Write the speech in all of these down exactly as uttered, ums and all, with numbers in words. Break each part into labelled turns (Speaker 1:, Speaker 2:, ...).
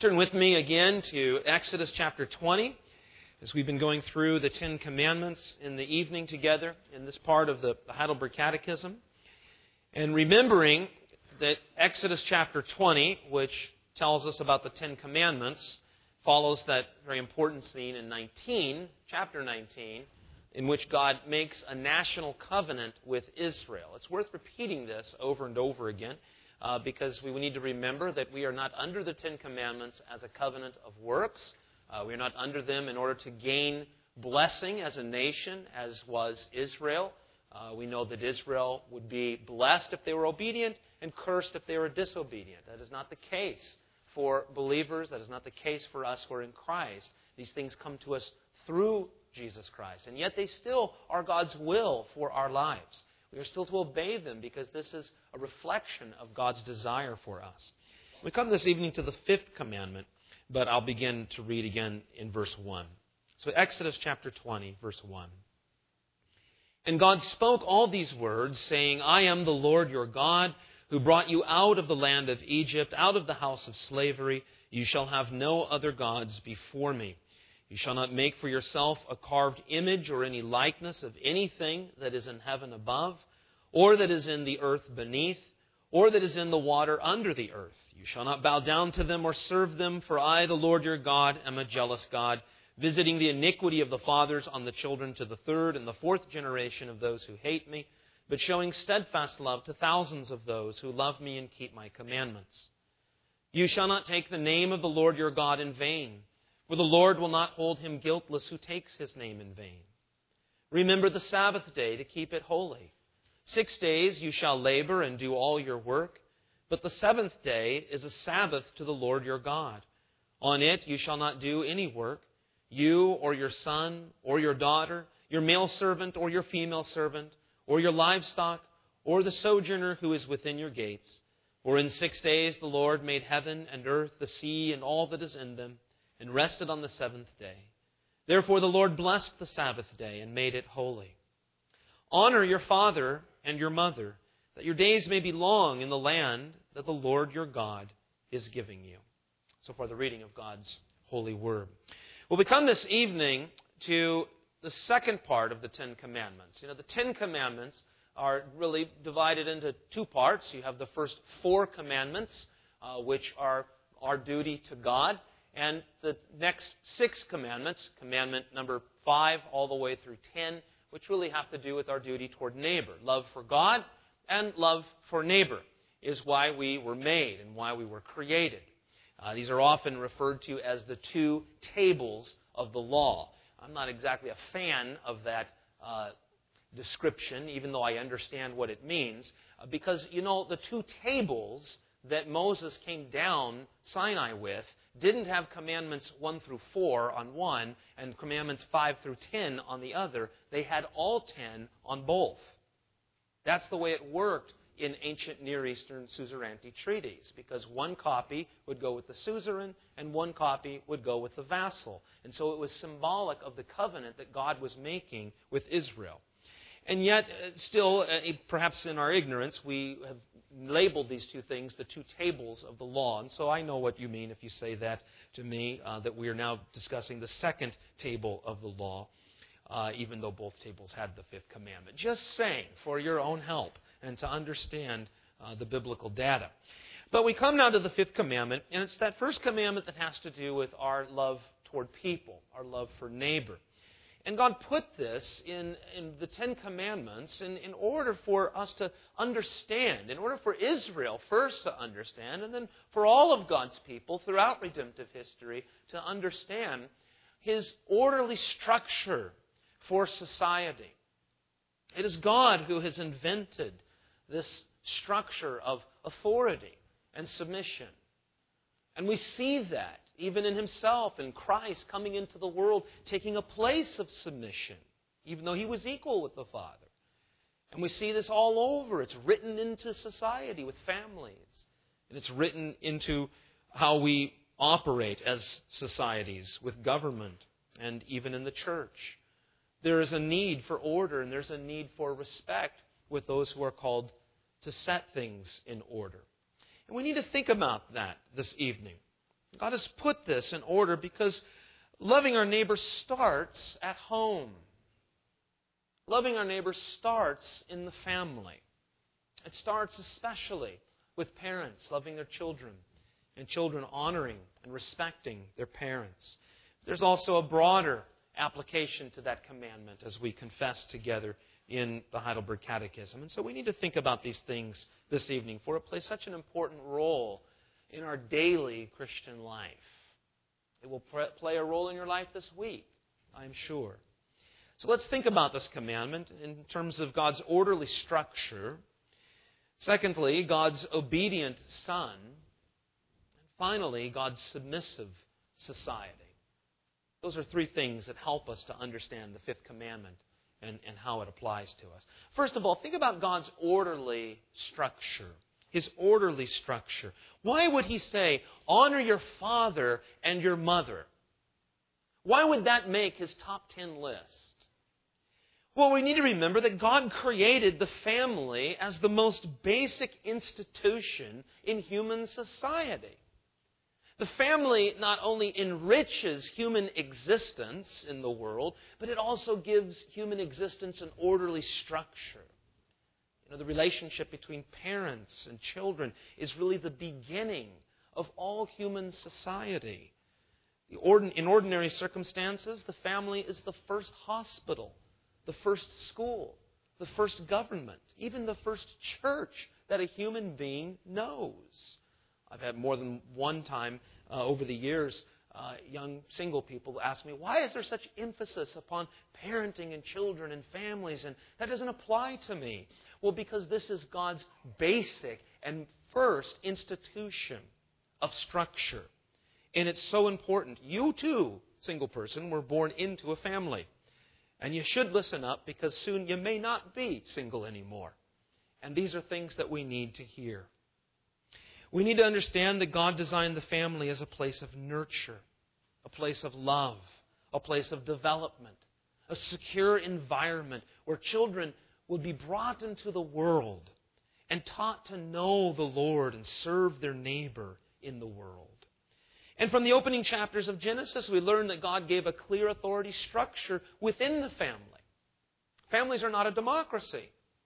Speaker 1: Turn with me again to Exodus chapter twenty, as we've been going through the Ten Commandments in the evening together in this part of the Heidelberg Catechism. And remembering that Exodus chapter twenty, which tells us about the Ten Commandments, follows that very important scene in nineteen, chapter nineteen, in which God makes a national covenant with Israel. It's worth repeating this over and over again, uh, because we need to remember that we are not under the Ten Commandments as a covenant of works. Uh, we are not under them in order to gain blessing as a nation, as was Israel. Uh, we know that Israel would be blessed if they were obedient and cursed if they were disobedient. That is not the case for believers. That is not the case for us who are in Christ. These things come to us through Jesus Christ. And yet they still are God's will for our lives. We are still to obey them because this is a reflection of God's desire for us. We come this evening to the fifth commandment, but I'll begin to read again in verse one. So Exodus chapter twenty, verse one. And God spoke all these words, saying, I am the Lord your God, who brought you out of the land of Egypt, out of the house of slavery. You shall have no other gods before me. You shall not make for yourself a carved image or any likeness of anything that is in heaven above, or that is in the earth beneath, or that is in the water under the earth. You shall not bow down to them or serve them, for I, the Lord your God, am a jealous God, visiting the iniquity of the fathers on the children to the third and the fourth generation of those who hate me, but showing steadfast love to thousands of those who love me and keep my commandments. You shall not take the name of the Lord your God in vain, for the Lord will not hold him guiltless who takes his name in vain. Remember the Sabbath day to keep it holy. Six days you shall labor and do all your work, but the seventh day is a Sabbath to the Lord your God. On it you shall not do any work, you or your son or your daughter, your male servant or your female servant, or your livestock, or the sojourner who is within your gates. For in six days the Lord made heaven and earth, the sea, and all that is in them, and rested on the seventh day. Therefore the Lord blessed the Sabbath day and made it holy. Honor your father and your mother, that your days may be long in the land that the Lord your God is giving you. So far the reading of God's holy word. Well, we come this evening to the second part of the Ten Commandments. You know, the Ten Commandments are really divided into two parts. You have the first four commandments, uh, which are our duty to God. And the next six commandments, commandment number five all the way through ten, which really have to do with our duty toward neighbor. Love for God and love for neighbor is why we were made and why we were created. Uh, these are often referred to as the two tables of the law. I'm not exactly a fan of that uh, description, even though I understand what it means, uh, because, you know, the two tables that Moses came down Sinai with didn't have commandments one through four on one and commandments five through ten on the other. They had all ten on both. That's the way it worked in ancient Near Eastern suzerainty treaties, because one copy would go with the suzerain and one copy would go with the vassal. And so it was symbolic of the covenant that God was making with Israel. And yet, still, perhaps in our ignorance, we have labeled these two things the two tables of the law. And so I know what you mean if you say that to me, uh, that we are now discussing the second table of the law, uh, even though both tables had the fifth commandment. Just saying, for your own help and to understand uh, the biblical data. But we come now to the fifth commandment, and it's that first commandment that has to do with our love toward people, our love for neighbor. And God put this in, in the Ten Commandments in, in order for us to understand, in order for Israel first to understand, and then for all of God's people throughout redemptive history to understand His orderly structure for society. It is God who has invented this structure of authority and submission. And we see that even in Himself, in Christ coming into the world, taking a place of submission, even though He was equal with the Father. And we see this all over. It's written into society with families. And it's written into how we operate as societies with government and even in the church. There is a need for order and there's a need for respect with those who are called to set things in order. And we need to think about that this evening. God has put this in order because loving our neighbor starts at home. Loving our neighbor starts in the family. It starts especially with parents loving their children and children honoring and respecting their parents. There's also a broader application to that commandment as we confess together in the Heidelberg Catechism. And so we need to think about these things this evening, for it plays such an important role in our daily Christian life. It will play a role in your life this week, I'm sure. So let's think about this commandment in terms of God's orderly structure. Secondly, God's obedient Son. And finally, God's submissive society. Those are three things that help us to understand the fifth commandment and, and how it applies to us. First of all, think about God's orderly structure. His orderly structure. Why would He say, honor your father and your mother? Why would that make His top ten list? Well, we need to remember that God created the family as the most basic institution in human society. The family not only enriches human existence in the world, but it also gives human existence an orderly structure. You know, the relationship between parents and children is really the beginning of all human society. The ordin- in ordinary circumstances, the family is the first hospital, the first school, the first government, even the first church that a human being knows. I've had more than one time uh, over the years, uh, young single people ask me, why is there such emphasis upon parenting and children and families? And that doesn't apply to me. Well, because this is God's basic and first institution of structure. And it's so important. You too, single person, were born into a family. And you should listen up because soon you may not be single anymore. And these are things that we need to hear. We need to understand that God designed the family as a place of nurture, a place of love, a place of development, a secure environment where children would be brought into the world and taught to know the Lord and serve their neighbor in the world. And from the opening chapters of Genesis, we learn that God gave a clear authority structure within the family. Families are not a democracy.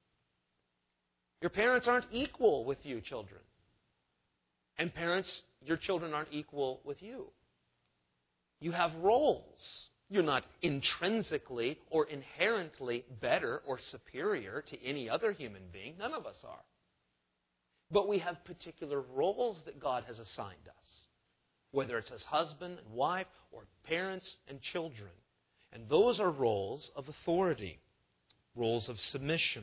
Speaker 1: Your parents aren't equal with you, children. And parents, your children aren't equal with you. You have roles. You're not intrinsically or inherently better or superior to any other human being. None of us are. But we have particular roles that God has assigned us, whether it's as husband and wife or parents and children. And those are roles of authority, roles of submission.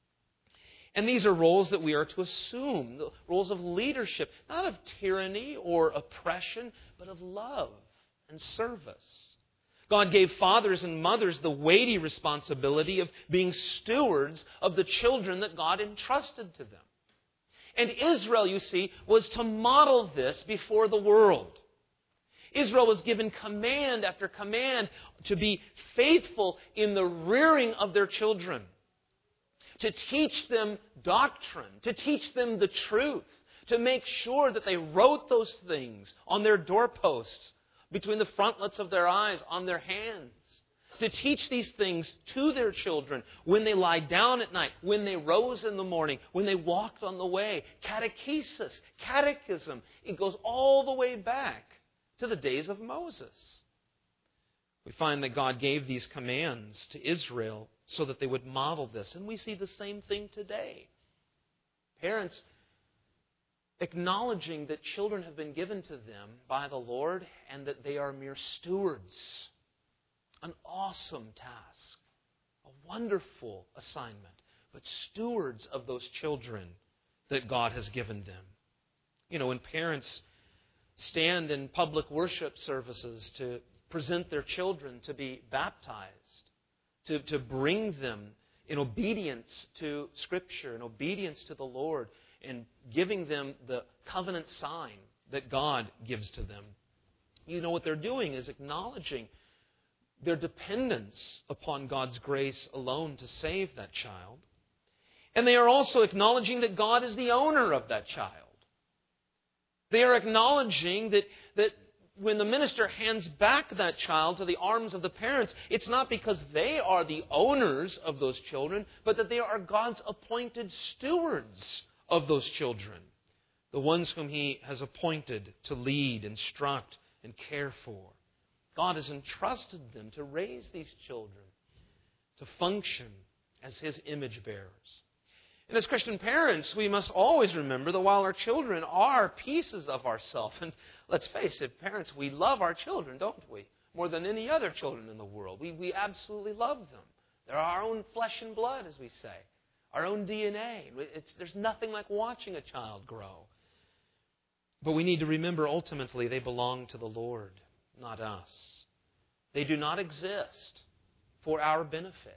Speaker 1: And these are roles that we are to assume, the roles of leadership, not of tyranny or oppression, but of love and service. God gave fathers and mothers the weighty responsibility of being stewards of the children that God entrusted to them. And Israel, you see, was to model this before the world. Israel was given command after command to be faithful in the rearing of their children, to teach them doctrine, to teach them the truth, to make sure that they wrote those things on their doorposts, between the frontlets of their eyes, on their hands, to teach these things to their children when they lie down at night, when they rose in the morning, when they walked on the way. Catechesis, catechism, it goes all the way back to the days of Moses. We find that God gave these commands to Israel so that they would model this. And we see the same thing today. Parents acknowledging that children have been given to them by the Lord and that they are mere stewards. An awesome task, a wonderful assignment, but stewards of those children that God has given them. You know, when parents stand in public worship services to present their children to be baptized, to, to bring them in obedience to Scripture, in obedience to the Lord, and giving them the covenant sign that God gives to them. You know, what they're doing is acknowledging their dependence upon God's grace alone to save that child. And they are also acknowledging that God is the owner of that child. They are acknowledging that, that when the minister hands back that child to the arms of the parents, it's not because they are the owners of those children, but that they are God's appointed stewards of those children, the ones whom He has appointed to lead, instruct, and care for. God has entrusted them to raise these children, to function as His image bearers. And as Christian parents, we must always remember that while our children are pieces of ourselves, and let's face it, parents, we love our children, don't we? More than any other children in the world. We, we absolutely love them. They're our own flesh and blood, as we say. Our own D N A. It's, there's nothing like watching a child grow. But we need to remember, ultimately, they belong to the Lord, not us. They do not exist for our benefit.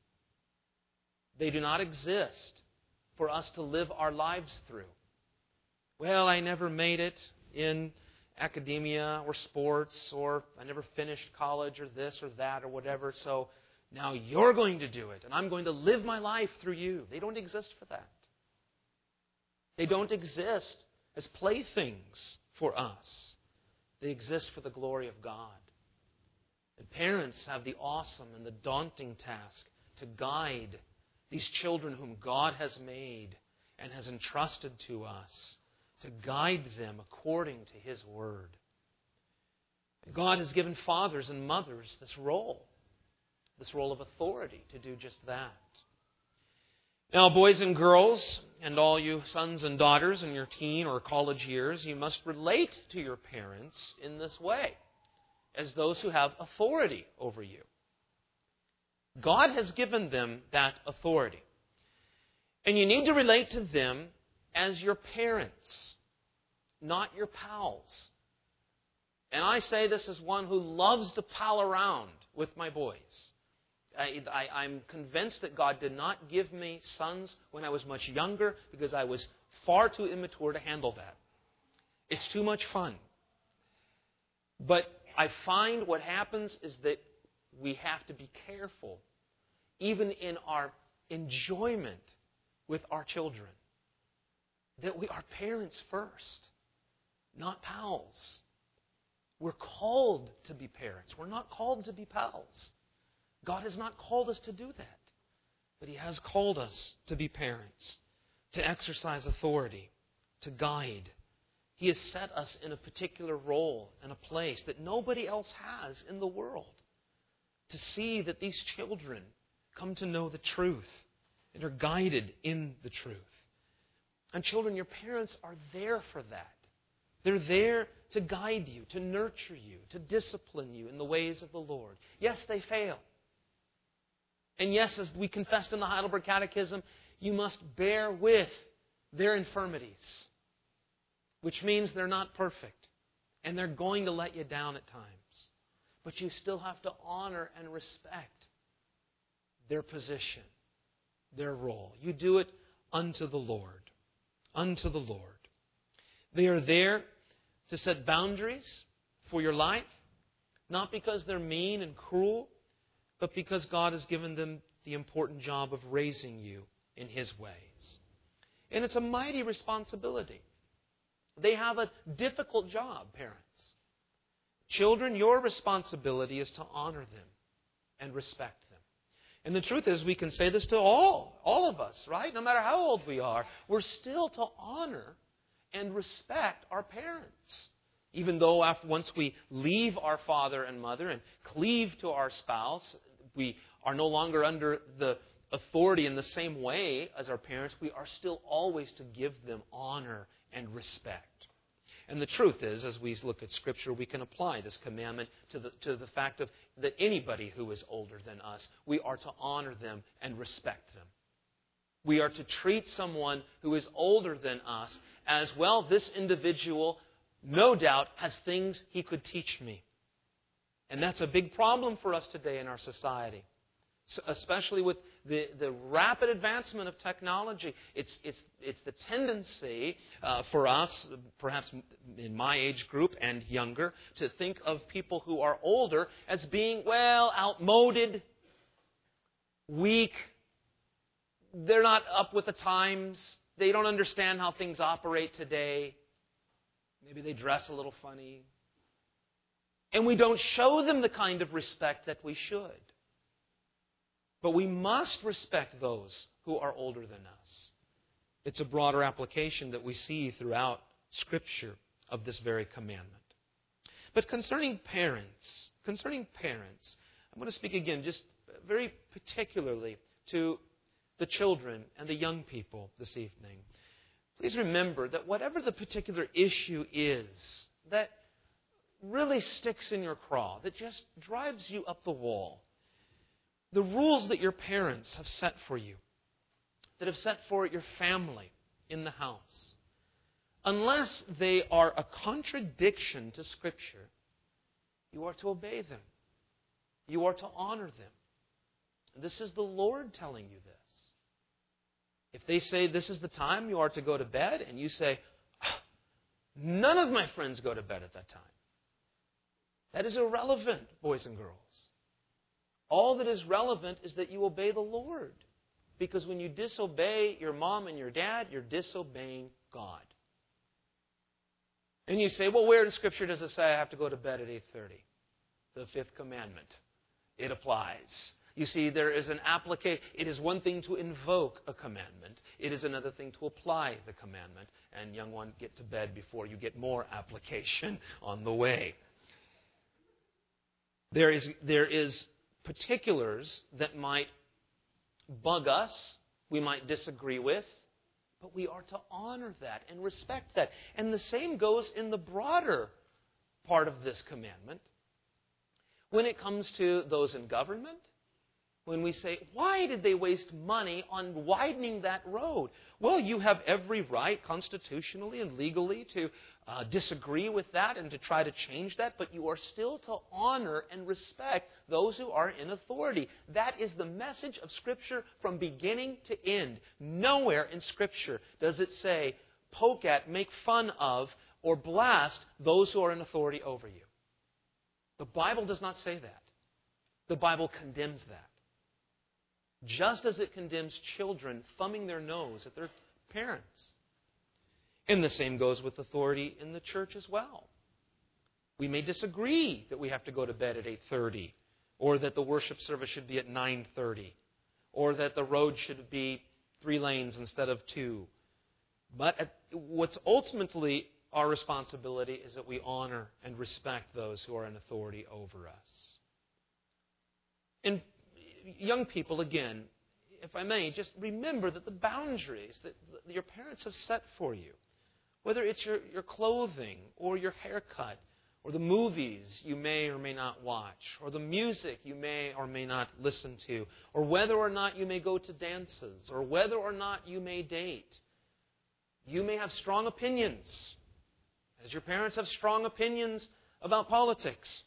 Speaker 1: They do not exist for us to live our lives through. Well, I never made it in academia or sports, or I never finished college or this or that or whatever, so now you're going to do it, and I'm going to live my life through you. They don't exist for that. They don't exist as playthings for us. They exist for the glory of God. And parents have the awesome and the daunting task to guide these children whom God has made and has entrusted to us, to guide them according to His Word. God has given fathers and mothers this role, this role of authority to do just that. Now, boys and girls, and all you sons and daughters in your teen or college years, you must relate to your parents in this way, as those who have authority over you. God has given them that authority. And you need to relate to them as your parents, not your pals. And I say this as one who loves to pal around with my boys. I, I, I'm convinced that God did not give me sons when I was much younger because I was far too immature to handle that. It's too much fun. But I find what happens is that we have to be careful, even in our enjoyment with our children, that we are parents first, not pals. We're called to be parents. We're not called to be pals. God has not called us to do that. But He has called us to be parents, to exercise authority, to guide. He has set us in a particular role and a place that nobody else has in the world, to see that these children come to know the truth and are guided in the truth. And children, your parents are there for that. They're there to guide you, to nurture you, to discipline you in the ways of the Lord. Yes, they fail. And yes, as we confessed in the Heidelberg Catechism, you must bear with their infirmities, which means they're not perfect, and they're going to let you down at times. But you still have to honor and respect their position, their role. You do it unto the Lord. Unto the Lord. They are there to set boundaries for your life, not because they're mean and cruel, but because God has given them the important job of raising you in His ways. And it's a mighty responsibility. They have a difficult job, parents. Children, your responsibility is to honor them and respect them. And the truth is, we can say this to all, all of us, right? No matter how old we are, we're still to honor and respect our parents. Even though after, once we leave our father and mother and cleave to our spouse, we are no longer under the authority in the same way as our parents, we are still always to give them honor and respect. And the truth is, as we look at Scripture, we can apply this commandment to the, to the fact of that anybody who is older than us, we are to honor them and respect them. We are to treat someone who is older than us as, well, this individual, no doubt, has things he could teach me. And that's a big problem for us today in our society, so especially with the, the rapid advancement of technology. It's, it's, it's the tendency uh, for us, perhaps in my age group and younger, to think of people who are older as being, well, outmoded, weak. They're not up with the times. They don't understand how things operate today. Maybe they dress a little funny. And we don't show them the kind of respect that we should. But we must respect those who are older than us. It's a broader application that we see throughout Scripture of this very commandment. But concerning parents, concerning parents, I'm going to speak again just very particularly to the children and the young people this evening. Please remember that whatever the particular issue is that really sticks in your craw, that just drives you up the wall, the rules that your parents have set for you, that have set for your family in the house, unless they are a contradiction to Scripture, you are to obey them. You are to honor them. This is the Lord telling you this. If they say this is the time you are to go to bed, and you say, none of my friends go to bed at that time, that is irrelevant, boys and girls. All that is relevant is that you obey the Lord. Because when you disobey your mom and your dad, you're disobeying God. And you say, well, where in Scripture does it say I have to go to bed at eight thirty? The fifth commandment. It applies. You see, there is an application. It is one thing to invoke a commandment. It is another thing to apply the commandment. And young one, get to bed before you get more application on the way. There is, there is particulars that might bug us, we might disagree with, but we are to honor that and respect that. And the same goes in the broader part of this commandment. When it comes to those in government, when we say, why did they waste money on widening that road? Well, you have every right constitutionally and legally to uh, disagree with that and to try to change that, but you are still to honor and respect those who are in authority. That is the message of Scripture from beginning to end. Nowhere in Scripture does it say, poke at, make fun of, or blast those who are in authority over you. The Bible does not say that. The Bible condemns that. Just as it condemns children thumbing their nose at their parents. And the same goes with authority in the church as well. We may disagree that we have to go to bed at eight thirty, or that the worship service should be at nine thirty, or that the road should be three lanes instead of two. But what's ultimately our responsibility is that we honor and respect those who are in authority over us. And young people, again, if I may, just remember that the boundaries that your parents have set for you, whether it's your, your clothing or your haircut or the movies you may or may not watch or the music you may or may not listen to or whether or not you may go to dances or whether or not you may date, you may have strong opinions, as your parents have strong opinions about politics.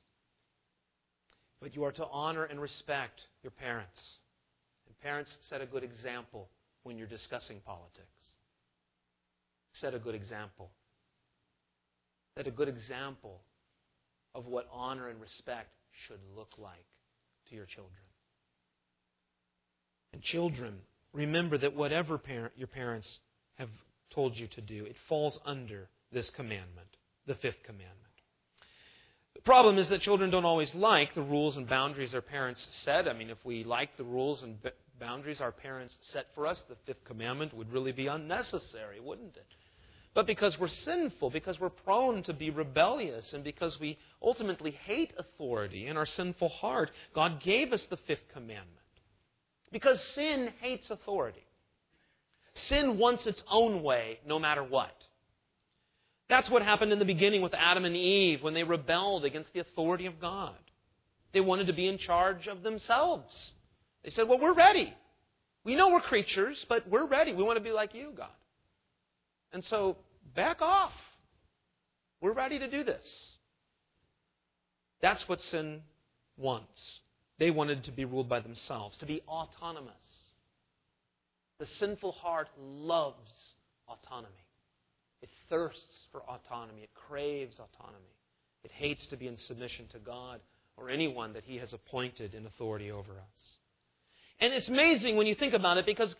Speaker 1: But you are to honor and respect your parents. And parents, set a good example when you're discussing politics. Set a good example. Set a good example of what honor and respect should look like to your children. And children, remember that whatever parent your parents have told you to do, it falls under this commandment, the fifth commandment. The problem is that children don't always like the rules and boundaries their parents set. I mean, if we like the rules and boundaries our parents set for us, the fifth commandment would really be unnecessary, wouldn't it? But because we're sinful, because we're prone to be rebellious, and because we ultimately hate authority in our sinful heart, God gave us the fifth commandment. Because sin hates authority. Sin wants its own way no matter what. That's what happened in the beginning with Adam and Eve when they rebelled against the authority of God. They wanted to be in charge of themselves. They said, well, we're ready. We know we're creatures, but we're ready. We want to be like you, God. And so, back off. We're ready to do this. That's what sin wants. They wanted to be ruled by themselves, to be autonomous. The sinful heart loves autonomy. It thirsts for autonomy. It craves autonomy. It hates to be in submission to God or anyone that He has appointed in authority over us. And it's amazing when you think about it, because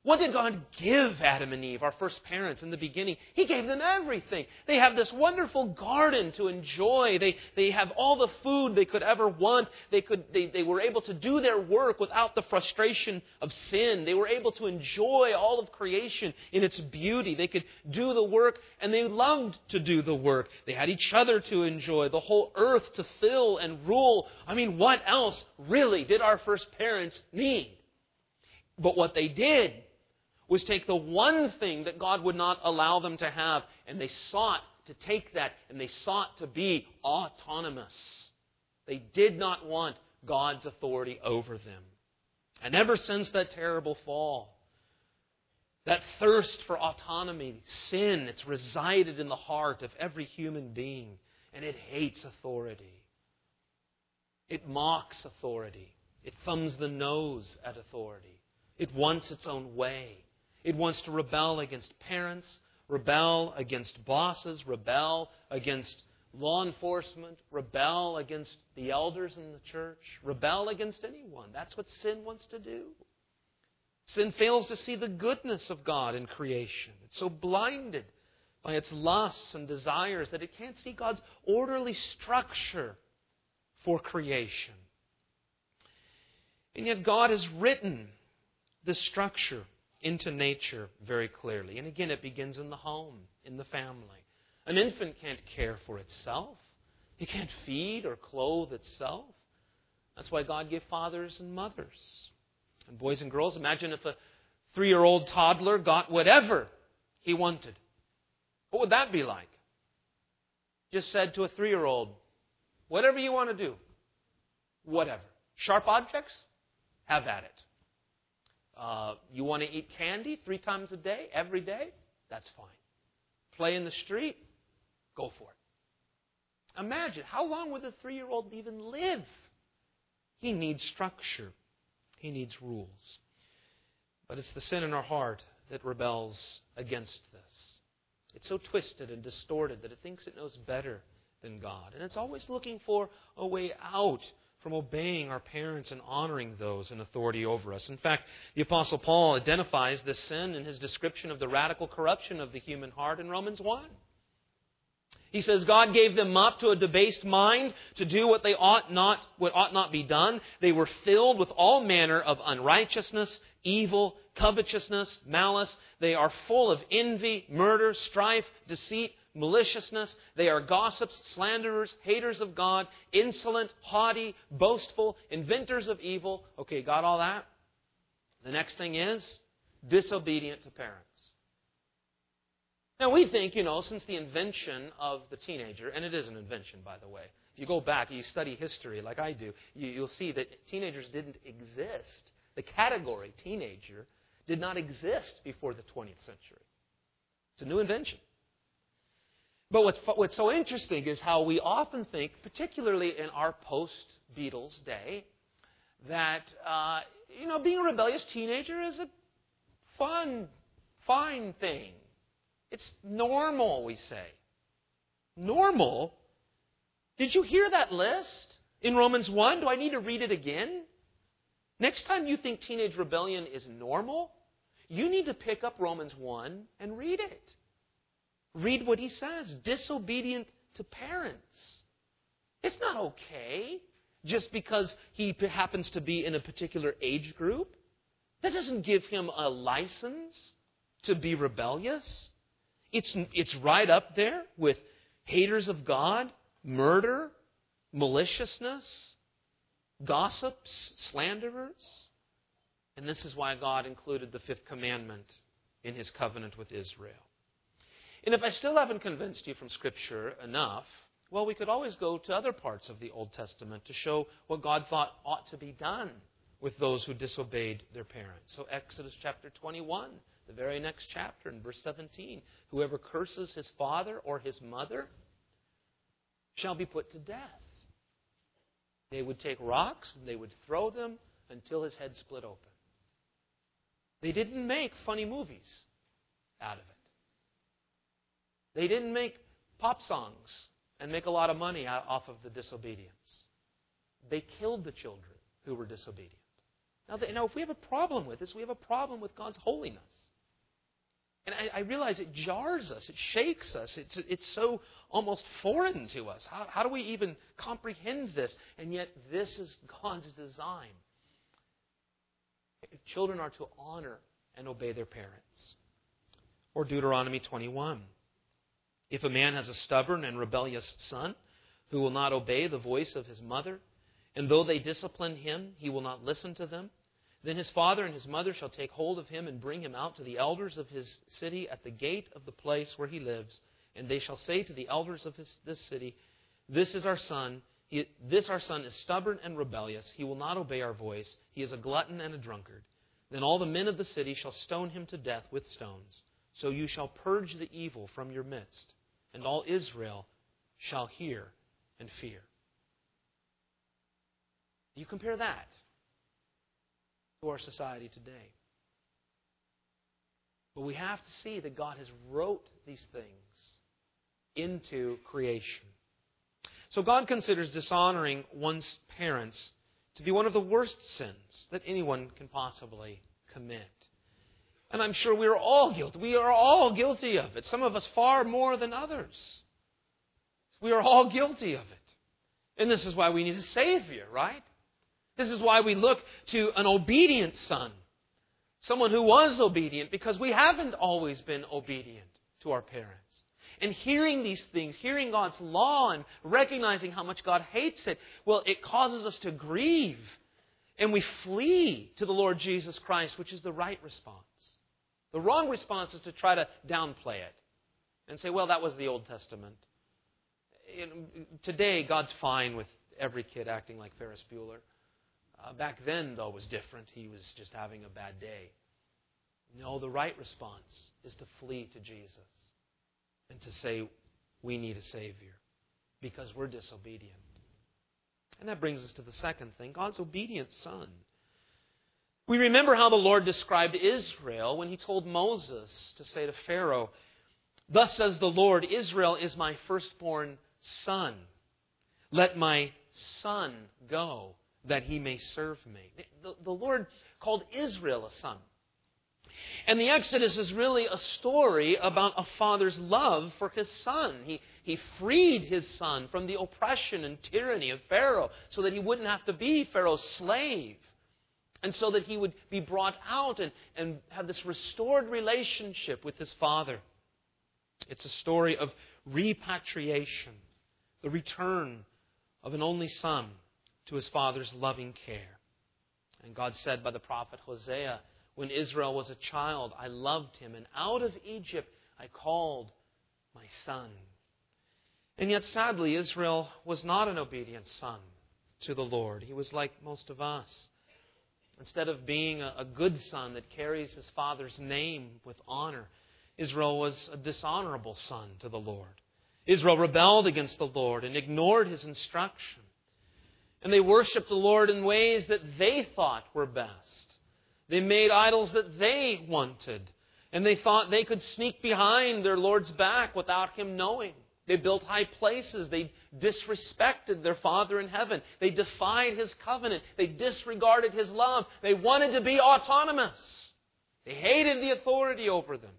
Speaker 1: What did God give Adam and Eve, our first parents, in the beginning? He gave them everything. They have this wonderful garden to enjoy. They, they have all the food they could ever want. They, could, they, they were able to do their work without the frustration of sin. They were able to enjoy all of creation in its beauty. They could do the work, and they loved to do the work. They had each other to enjoy, the whole earth to fill and rule. I mean, what else really did our first parents need? But what they did was take the one thing that God would not allow them to have, and they sought to take that, and they sought to be autonomous. They did not want God's authority over them. And ever since that terrible fall, that thirst for autonomy, sin, it's resided in the heart of every human being, and it hates authority. It mocks authority. It thumbs the nose at authority. It wants its own way. It wants to rebel against parents, rebel against bosses, rebel against law enforcement, rebel against the elders in the church, rebel against anyone. That's what sin wants to do. Sin fails to see the goodness of God in creation. It's so blinded by its lusts and desires that it can't see God's orderly structure for creation. And yet God has written this structure into nature very clearly. And again, it begins in the home, in the family. An infant can't care for itself. It can't feed or clothe itself. That's why God gave fathers and mothers. And boys and girls, imagine if a three-year-old toddler got whatever he wanted. What would that be like? Just said to a three-year-old, whatever you want to do, whatever. Sharp objects? Have at it. Uh, you want to eat candy three times a day, every day? That's fine. Play in the street? Go for it. Imagine, how long would a three-year-old even live? He needs structure. He needs rules. But it's the sin in our heart that rebels against this. It's so twisted and distorted that it thinks it knows better than God. And it's always looking for a way out from obeying our parents and honoring those in authority over us. In fact, the Apostle Paul identifies this sin in his description of the radical corruption of the human heart in Romans one. He says, God gave them up to a debased mind to do what they ought not, what ought not be done. They were filled with all manner of unrighteousness, evil, covetousness, malice. They are full of envy, murder, strife, deceit, maliciousness. They are gossips, slanderers, haters of God, insolent, haughty, boastful, inventors of evil. Okay, got all that? The next thing is disobedient to parents. Now we think, you know, since the invention of the teenager, and it is an invention, by the way. If you go back and you study history like I do, you, you'll see that teenagers didn't exist. The category teenager did not exist before the twentieth century. It's a new invention. But what's, what's so interesting is how we often think, particularly in our post-Beatles day, that, uh, you know, being a rebellious teenager is a fun, fine thing. It's normal, we say. Normal? Did you hear that list in Romans one? Do I need to read it again? Next time you think teenage rebellion is normal, you need to pick up Romans one and read it. Read what he says. Disobedient to parents. It's not okay just because he happens to be in a particular age group. That doesn't give him a license to be rebellious. It's, it's right up there with haters of God, murder, maliciousness, gossips, slanderers. And this is why God included the fifth commandment in his covenant with Israel. And if I still haven't convinced you from Scripture enough, well, we could always go to other parts of the Old Testament to show what God thought ought to be done with those who disobeyed their parents. So Exodus chapter twenty-one, the very next chapter, in verse seventeen, whoever curses his father or his mother shall be put to death. They would take rocks and they would throw them until his head split open. They didn't make funny movies out of it. They didn't make pop songs and make a lot of money off of the disobedience. They killed the children who were disobedient. Now, the, now if we have a problem with this, we have a problem with God's holiness. And I, I realize it jars us, it shakes us, it's, it's so almost foreign to us. How, how do we even comprehend this? And yet this is God's design. Children are to honor and obey their parents. Or Deuteronomy twenty-one. If a man has a stubborn and rebellious son who will not obey the voice of his mother, and though they discipline him, he will not listen to them, then his father and his mother shall take hold of him and bring him out to the elders of his city at the gate of the place where he lives. And they shall say to the elders of his, this city, This is our son. He, this our son is stubborn and rebellious. He will not obey our voice. He is a glutton and a drunkard. Then all the men of the city shall stone him to death with stones. So you shall purge the evil from your midst, and all Israel shall hear and fear. You compare that to our society today. But we have to see that God has wrote these things into creation. So God considers dishonoring one's parents to be one of the worst sins that anyone can possibly commit. And I'm sure we are all guilty. We are all guilty of it. Some of us far more than others. We are all guilty of it. And this is why we need a Savior, right? This is why we look to an obedient son. Someone who was obedient, because we haven't always been obedient to our parents. And hearing these things, hearing God's law and recognizing how much God hates it, well, it causes us to grieve. And we flee to the Lord Jesus Christ, which is the right response. The wrong response is to try to downplay it and say, well, that was the Old Testament. Today, God's fine with every kid acting like Ferris Bueller. Uh, back then, though, it was different. He was just having a bad day. No, the right response is to flee to Jesus and to say, we need a Savior because we're disobedient. And that brings us to the second thing, God's obedient Son. We remember how the Lord described Israel when He told Moses to say to Pharaoh, Thus says the Lord, Israel is my firstborn son. Let my son go, that he may serve me. The, the Lord called Israel a son. And the Exodus is really a story about a father's love for his son. He, he freed his son from the oppression and tyranny of Pharaoh so that he wouldn't have to be Pharaoh's slave. And so that he would be brought out and, and have this restored relationship with his father. It's a story of repatriation, the return of an only son to his father's loving care. And God said by the prophet Hosea, when Israel was a child, I loved him, and out of Egypt I called my son. And yet, sadly, Israel was not an obedient son to the Lord. He was like most of us. Instead of being a, a good son that carries his father's name with honor, Israel was a dishonorable son to the Lord. Israel rebelled against the Lord and ignored His instruction. And they worshiped the Lord in ways that they thought were best. They made idols that they wanted. And they thought they could sneak behind their Lord's back without Him knowing. They built high places. They disrespected their Father in heaven. They defied His covenant. They disregarded His love. They wanted to be autonomous. They hated the authority over them.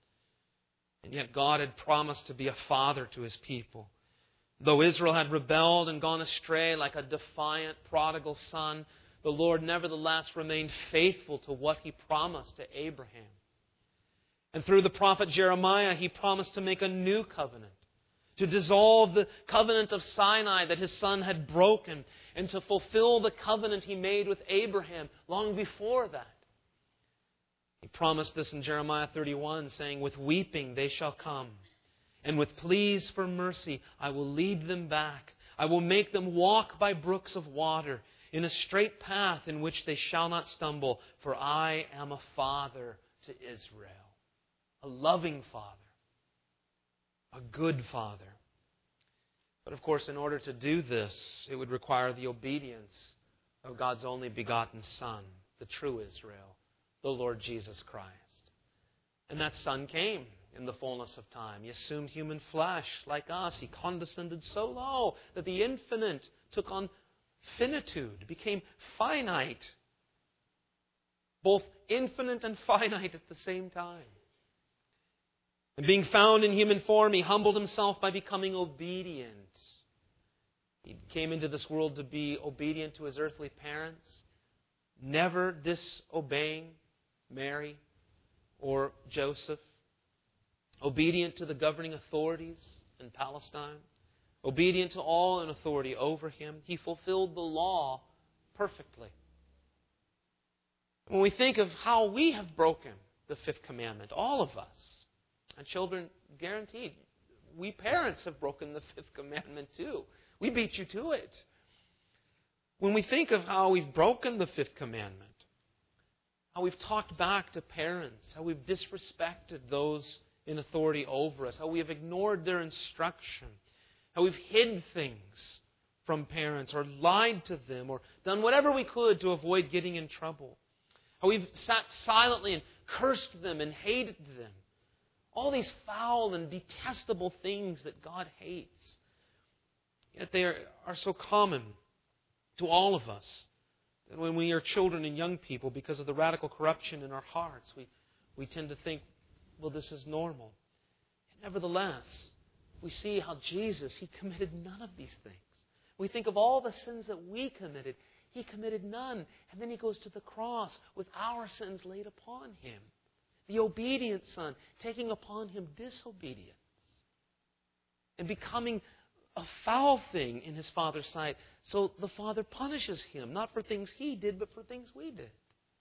Speaker 1: And yet God had promised to be a father to His people. Though Israel had rebelled and gone astray like a defiant prodigal son, the Lord nevertheless remained faithful to what He promised to Abraham. And through the prophet Jeremiah, He promised to make a new covenant, to dissolve the covenant of Sinai that His son had broken, and to fulfill the covenant He made with Abraham long before that. He promised this in Jeremiah thirty-one, saying, With weeping they shall come, and with pleas for mercy I will lead them back. I will make them walk by brooks of water, in a straight path in which they shall not stumble, for I am a father to Israel. A loving Father. A good Father. But of course, in order to do this, it would require the obedience of God's only begotten Son, the true Israel, the Lord Jesus Christ. And that Son came in the fullness of time. He assumed human flesh like us. He condescended so low that the infinite took on finitude, became finite. both infinite and finite at the same time. And being found in human form, He humbled Himself by becoming obedient. He came into this world to be obedient to His earthly parents, never disobeying Mary or Joseph, obedient to the governing authorities in Palestine, obedient to all in authority over Him. He fulfilled the law perfectly. When we think of how we have broken the fifth commandment, all of us, and children, guaranteed, we parents have broken the fifth commandment too. We beat you to it. When we think of how we've broken the fifth commandment, how we've talked back to parents, how we've disrespected those in authority over us, how we have ignored their instruction, how we've hid things from parents or lied to them or done whatever we could to avoid getting in trouble, how we've sat silently and cursed them and hated them. All these foul and detestable things that God hates. Yet they are, are so common to all of us that when we are children and young people, because of the radical corruption in our hearts, we, we tend to think, well, this is normal. And nevertheless, we see how Jesus, He committed none of these things. We think of all the sins that we committed. He committed none. And then He goes to the cross with our sins laid upon Him. The obedient Son taking upon Him disobedience and becoming a foul thing in His Father's sight. So the Father punishes Him, not for things He did, but for things we did.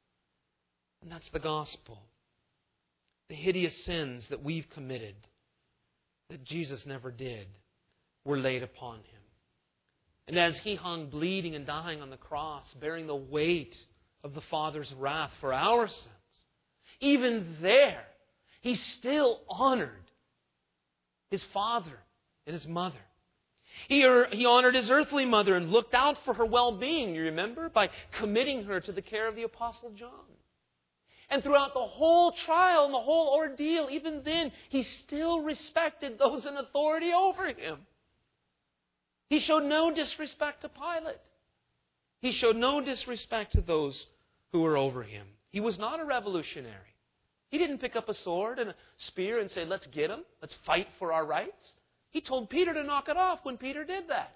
Speaker 1: And that's the gospel. The hideous sins that we've committed, that Jesus never did, were laid upon Him. And as He hung bleeding and dying on the cross, bearing the weight of the Father's wrath for our sins, even there, He still honored His father and His mother. He, he honored His earthly mother and looked out for her well-being, you remember, by committing her to the care of the Apostle John. And throughout the whole trial and the whole ordeal, even then, He still respected those in authority over Him. He showed no disrespect to Pilate. He showed no disrespect to those who were over Him. He was not a revolutionary. He didn't pick up a sword and a spear and say, let's get him, let's fight for our rights. He told Peter to knock it off when Peter did that.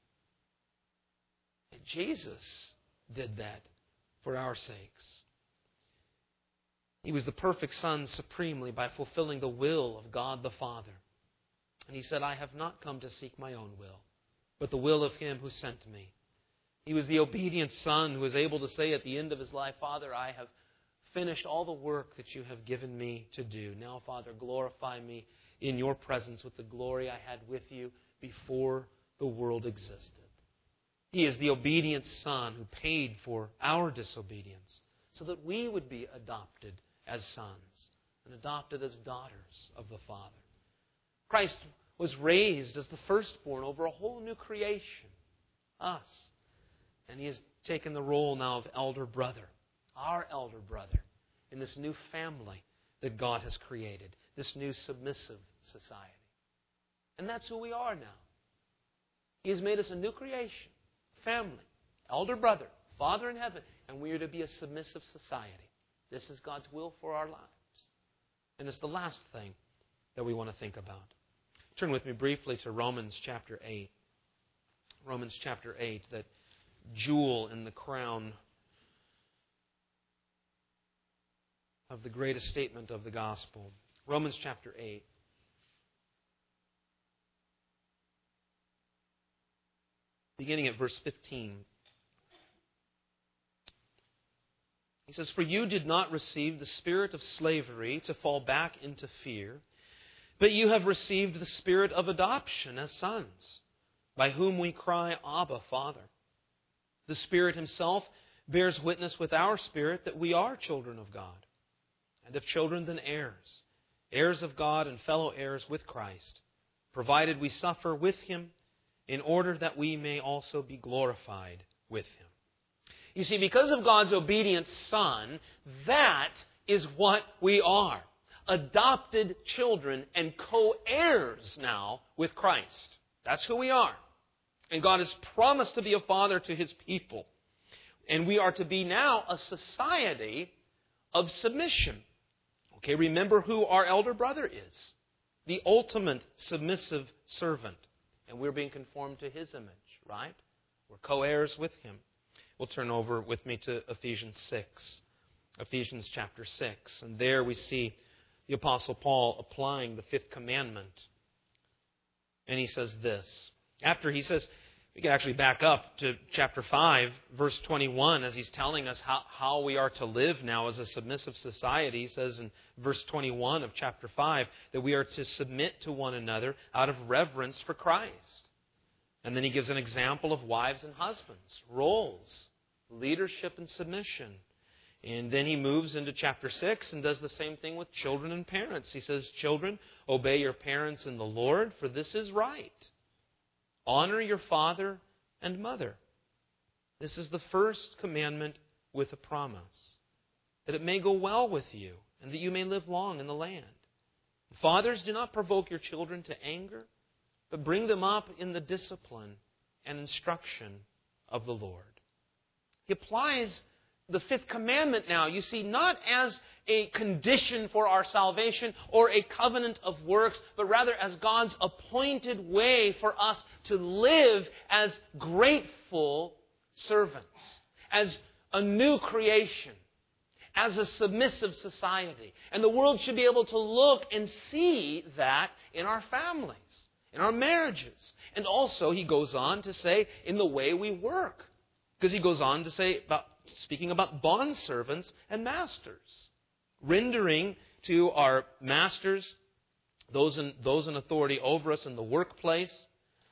Speaker 1: And Jesus did that for our sakes. He was the perfect Son supremely by fulfilling the will of God the Father. And He said, I have not come to seek my own will, but the will of Him who sent me. He was the obedient Son who was able to say at the end of His life, Father, I have finished all the work that You have given me to do. Now, Father, glorify me in Your presence with the glory I had with You before the world existed. He is the obedient Son who paid for our disobedience so that we would be adopted as sons and adopted as daughters of the Father. Christ was raised as the firstborn over a whole new creation, us. And He has taken the role now of elder brother, our elder brother, in this new family that God has created, this new submissive society. And that's who we are now. He has made us a new creation, family, elder brother, Father in heaven, and we are to be a submissive society. This is God's will for our lives. And it's the last thing that we want to think about. Turn with me briefly to Romans chapter eight. Romans chapter eight, that jewel in the crown of the greatest statement of the gospel. Romans chapter eight. Beginning at verse fifteen. He says, For you did not receive the spirit of slavery to fall back into fear, but you have received the spirit of adoption as sons, by whom we cry, Abba, Father. The Spirit Himself bears witness with our spirit that we are children of God. And if children, then heirs, heirs of God and fellow heirs with Christ, provided we suffer with Him, in order that we may also be glorified with Him. You see, because of God's obedient Son, that is what we are. Adopted children and co-heirs now with Christ. That's who we are. And God has promised to be a father to His people. And we are to be now a society of submission. Okay, remember who our elder brother is. The ultimate submissive servant. And we're being conformed to his image, right? We're co-heirs with him. We'll turn over with me to Ephesians six. Ephesians chapter six. And there we see the Apostle Paul applying the fifth commandment. And he says this. After he says, we can actually back up to chapter five, verse twenty-one, as he's telling us how, how we are to live now as a submissive society. He says in verse twenty-one of chapter five that we are to submit to one another out of reverence for Christ. And then he gives an example of wives and husbands, roles, leadership and submission. And then he moves into chapter six and does the same thing with children and parents. He says, children, obey your parents in the Lord, for this is right. Honor your father and mother. This is the first commandment with a promise, that it may go well with you and that you may live long in the land. Fathers, do not provoke your children to anger, but bring them up in the discipline and instruction of the Lord. He applies the fifth commandment now, you see, not as a condition for our salvation or a covenant of works, but rather as God's appointed way for us to live as grateful servants, as a new creation, as a submissive society. And the world should be able to look and see that in our families, in our marriages. And also, he goes on to say, in the way we work. Because he goes on to say, about, speaking about bondservants and masters. Rendering to our masters, those in, those in authority over us in the workplace,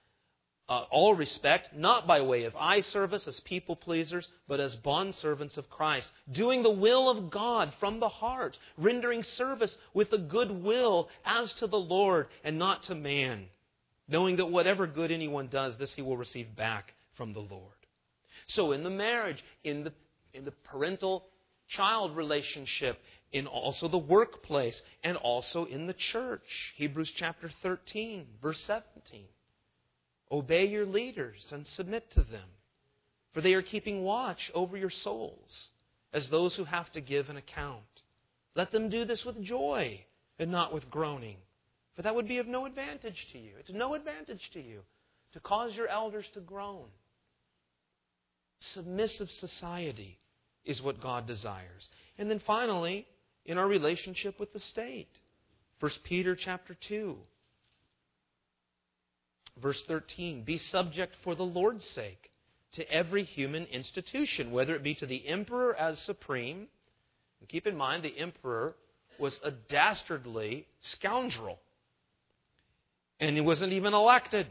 Speaker 1: uh, all respect, not by way of eye service as people pleasers, but as bondservants of Christ, doing the will of God from the heart, rendering service with a good will as to the Lord and not to man, knowing that whatever good anyone does, this he will receive back from the Lord. So in the marriage, in the in the parental-child relationship, in also the workplace, and also in the church. Hebrews chapter thirteen, verse seventeen. Obey your leaders and submit to them, for they are keeping watch over your souls as those who have to give an account. Let them do this with joy and not with groaning, for that would be of no advantage to you. It's no advantage to you to cause your elders to groan. Submissive society is what God desires. And then finally, in our relationship with the state. First Peter chapter two, verse thirteen. Be subject for the Lord's sake to every human institution, whether it be to the emperor as supreme. And keep in mind, the emperor was a dastardly scoundrel. And he wasn't even elected.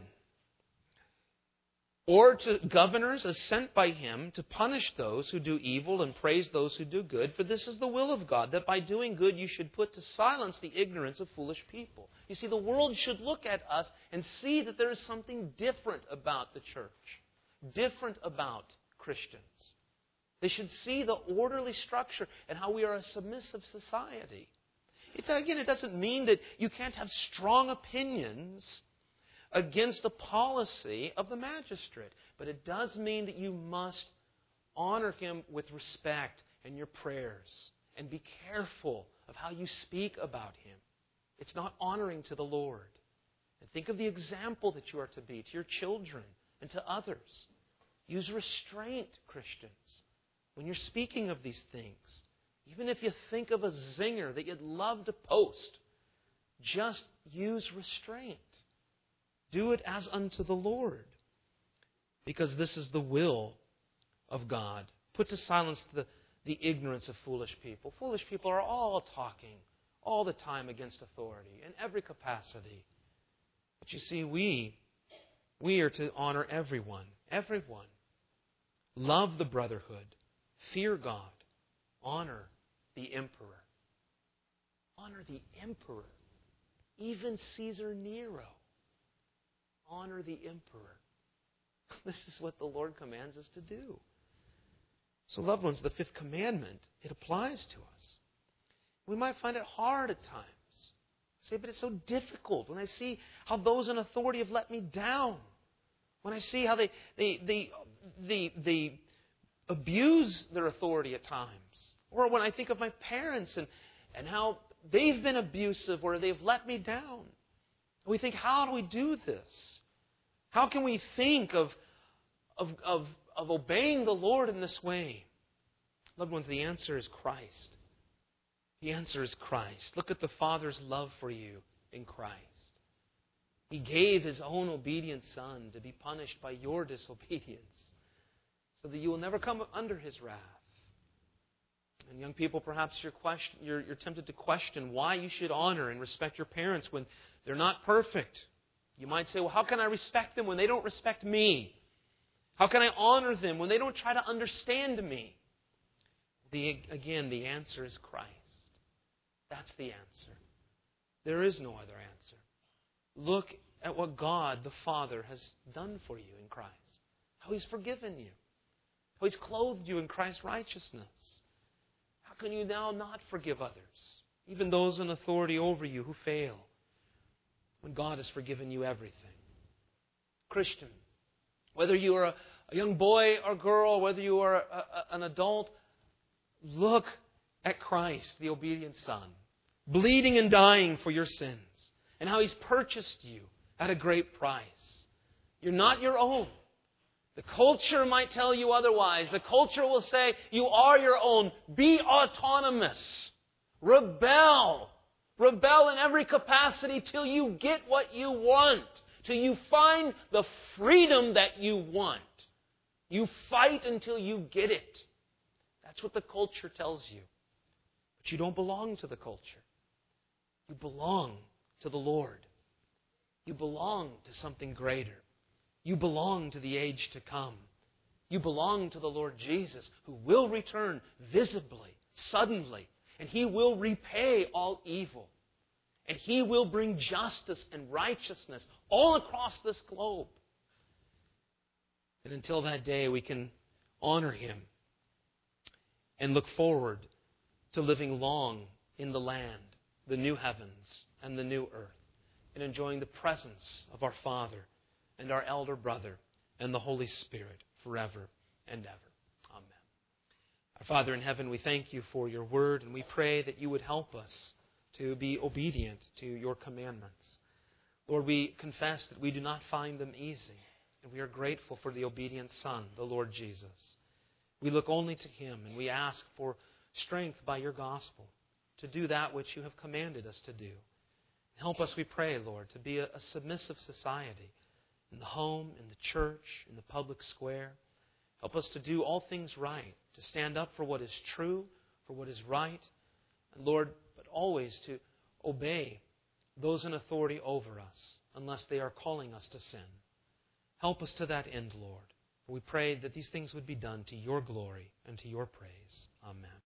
Speaker 1: Or to governors as sent by him to punish those who do evil and praise those who do good. For this is the will of God, that by doing good you should put to silence the ignorance of foolish people. You see, the world should look at us and see that there is something different about the church, different about Christians. They should see the orderly structure and how we are a submissive society. It, again, it doesn't mean that you can't have strong opinions against the policy of the magistrate. But it does mean that you must honor him with respect in your prayers and be careful of how you speak about him. It's not honoring to the Lord. And think of the example that you are to be to your children and to others. Use restraint, Christians, when you're speaking of these things. Even if you think of a zinger that you'd love to post, just use restraint. Do it as unto the Lord, because this is the will of God. Put to silence the, the ignorance of foolish people. Foolish people are all talking all the time against authority in every capacity. But you see, we, we are to honor everyone, everyone. Love the brotherhood. Fear God. Honor the emperor. Honor the emperor. Even Caesar Nero. Honor the emperor. This is what the Lord commands us to do. So, loved ones, the fifth commandment, it applies to us. We might find it hard at times. Say, but it's so difficult when I see how those in authority have let me down. When I see how they they they they, they abuse their authority at times. Or when I think of my parents and, and how they've been abusive or they've let me down. We think, how do we do this? How can we think of, of, of, of obeying the Lord in this way? Loved ones, the answer is Christ. The answer is Christ. Look at the Father's love for you in Christ. He gave His own obedient Son to be punished by your disobedience so that you will never come under His wrath. And young people, perhaps you're, question, you're, you're tempted to question why you should honor and respect your parents when they're not perfect. You might say, well, how can I respect them when they don't respect me? How can I honor them when they don't try to understand me? The, again, the answer is Christ. That's the answer. There is no other answer. Look at what God the Father has done for you in Christ. How He's forgiven you. How He's clothed you in Christ's righteousness. How can you now not forgive others, even those in authority over you who fail, when God has forgiven you everything? Christian, whether you are a, a young boy or girl, whether you are a, a, an adult, look at Christ, the obedient Son, bleeding and dying for your sins, and how He's purchased you at a great price. You're not your own. The culture might tell you otherwise. The culture will say, you are your own. Be autonomous. Rebel. Rebel in every capacity till you get what you want. Till you find the freedom that you want. You fight until you get it. That's what the culture tells you. But you don't belong to the culture. You belong to the Lord. You belong to something greater. You belong to the age to come. You belong to the Lord Jesus, who will return visibly, suddenly, and He will repay all evil. And He will bring justice and righteousness all across this globe. And until that day, we can honor Him and look forward to living long in the land, the new heavens and the new earth, and enjoying the presence of our Father and our elder brother and the Holy Spirit forever and ever. Amen. Our Father in heaven, we thank You for Your word, and we pray that You would help us to be obedient to Your commandments. Lord, we confess that we do not find them easy, and we are grateful for the obedient Son, the Lord Jesus. We look only to Him, and we ask for strength by Your gospel to do that which You have commanded us to do. Help us, we pray, Lord, to be a, a submissive society in the home, in the church, in the public square. Help us to do all things right, to stand up for what is true, for what is right, and Lord, but always to obey those in authority over us, unless they are calling us to sin. Help us to that end, Lord. We pray that these things would be done to Your glory and to Your praise. Amen.